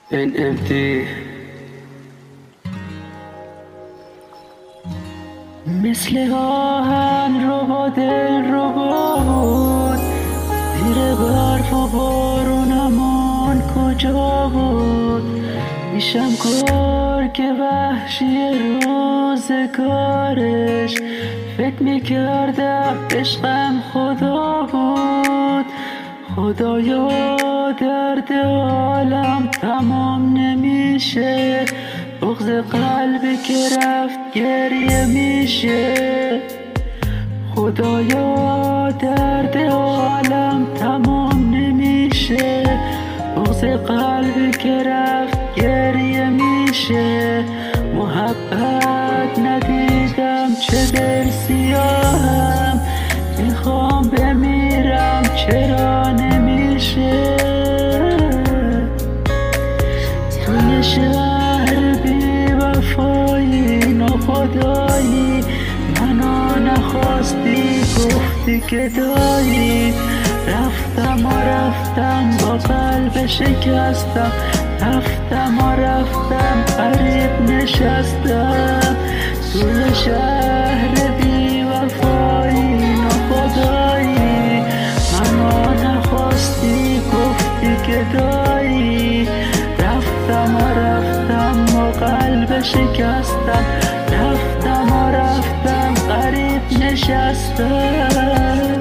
NMD مثل آهن رو با دل رو بود، زیر برف و بارونمان کجا بود؟ میشم گرگ وحشی روزگارش، فکر میکردم عشقم خدا بود. خدایا درد عالم تمام نمیشه، بغض قلبی که رفت گریه میشه. خدایا درد عالم تمام نمیشه، بغض قلبی که رفت گریه میشه. محبت ندیدم چه دل سیاهم، میخوام بمیرم چرا نمیشه؟ توی شهر بی وفایی ناخدایی، منو نخواستی گفتی که دایی. رفتم و رفتم با قلب شکستم، رفتم و رفتم غریب نشستم. توی شهر بی وفایی ناخدایی، منو نخواستی گفتی که دایی. رفتم و رفتم با قلب شکستم، رفتم و رفتم غریب نشستم.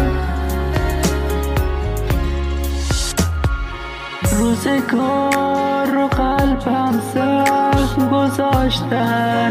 روزگار رو قلبم زخم گذاشتن،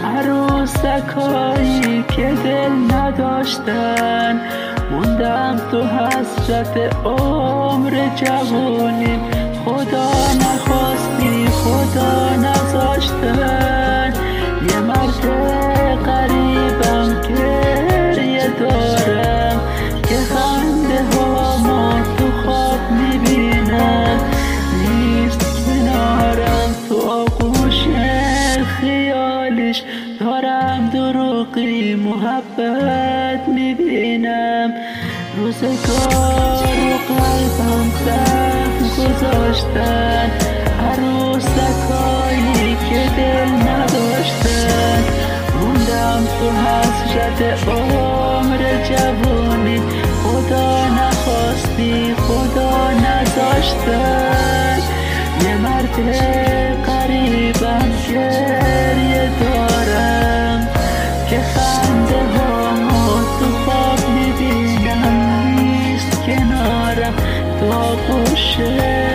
عروسکایی که دل نداشتن. موندم تو حسرت عمر جوونیم، خدا نخواستی خدا نذاشتن. یه مرد غریبم گریه دارم، که خنده هامو تو خواب میبینم. نیست کنارم تو آغوش خیالش، دارم دروغی محبت میبینم. روزگار و قلبم زخم گذاشتن، عروسکایی که دل نداشتن. موندم تو حسرت عمر جوانی، خدا نخواستی خدا نذاشتن. یه مرد غریبم گریه دارم، که خنده هامو تو خواب میبینم. نیست کنارم تو آغوش